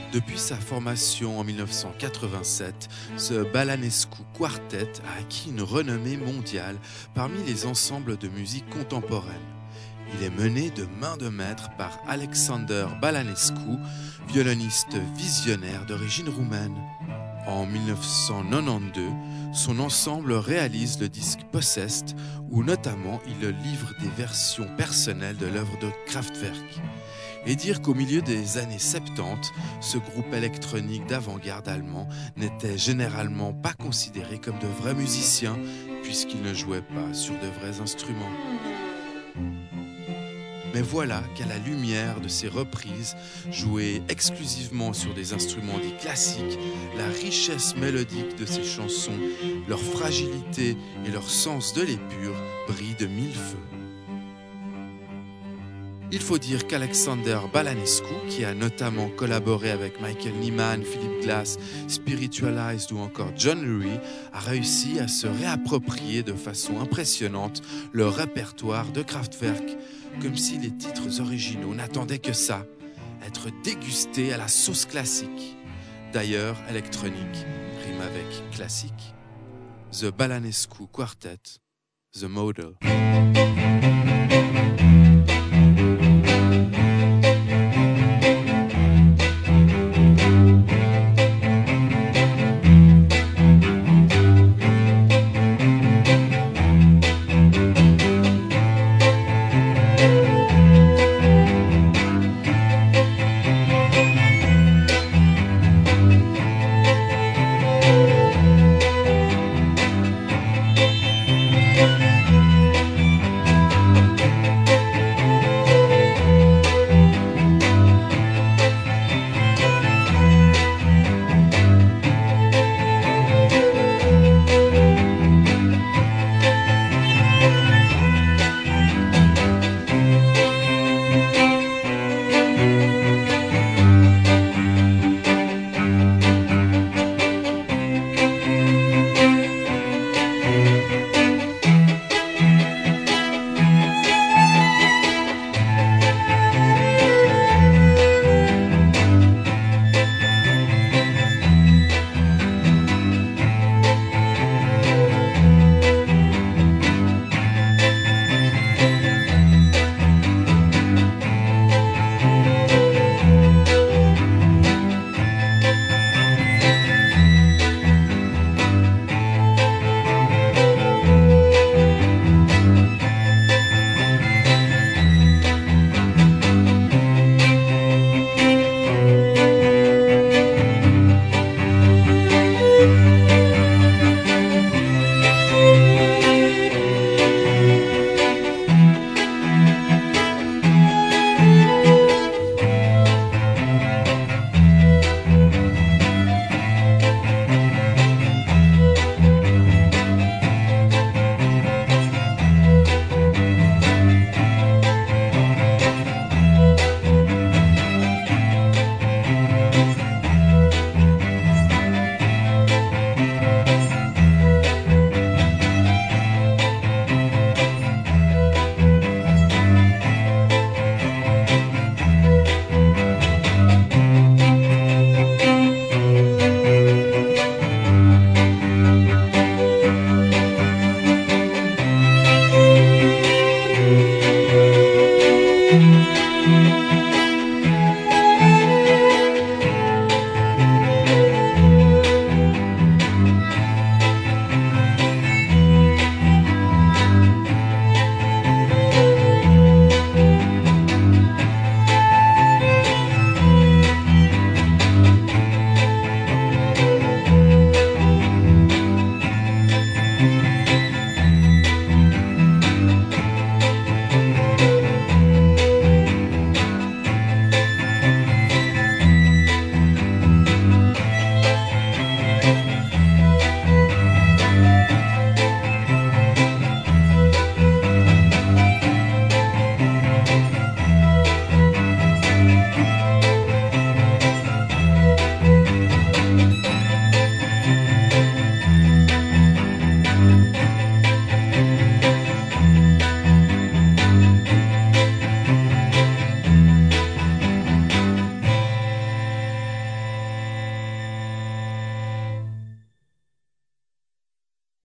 Depuis sa formation en 1987, The Balanescu Quartet a acquis une renommée mondiale parmi les ensembles de musique contemporaine. Il est mené de main de maître par Alexander Balanescu, violoniste visionnaire d'origine roumaine. En 1992, son ensemble réalise le disque Possessed, où notamment il livre des versions personnelles de l'œuvre de Kraftwerk. Et dire qu'au milieu des années 70, ce groupe électronique d'avant-garde allemand n'était généralement pas considéré comme de vrais musiciens, puisqu'ils ne jouaient pas sur de vrais instruments. Mais voilà qu'à la lumière de ces reprises, jouées exclusivement sur des instruments dits classiques, la richesse mélodique de ces chansons, leur fragilité et leur sens de l'épure brillent de mille feux. Il faut dire qu'Alexander Balanescu, qui a notamment collaboré avec Michael Nyman, Philip Glass, Spiritualized ou encore John Lurie, a réussi à se réapproprier de façon impressionnante le répertoire de Kraftwerk, comme si les titres originaux n'attendaient que ça, être dégustés à la sauce classique. D'ailleurs, électronique rime avec classique. The Balanescu Quartet, The Model.